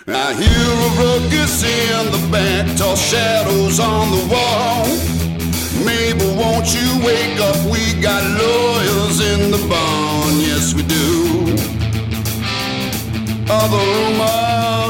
I hear a ruckus in the back, tall shadows on the wall. Mabel, won't you wake up? We got lawyers in the barn, yes we do. Other rumors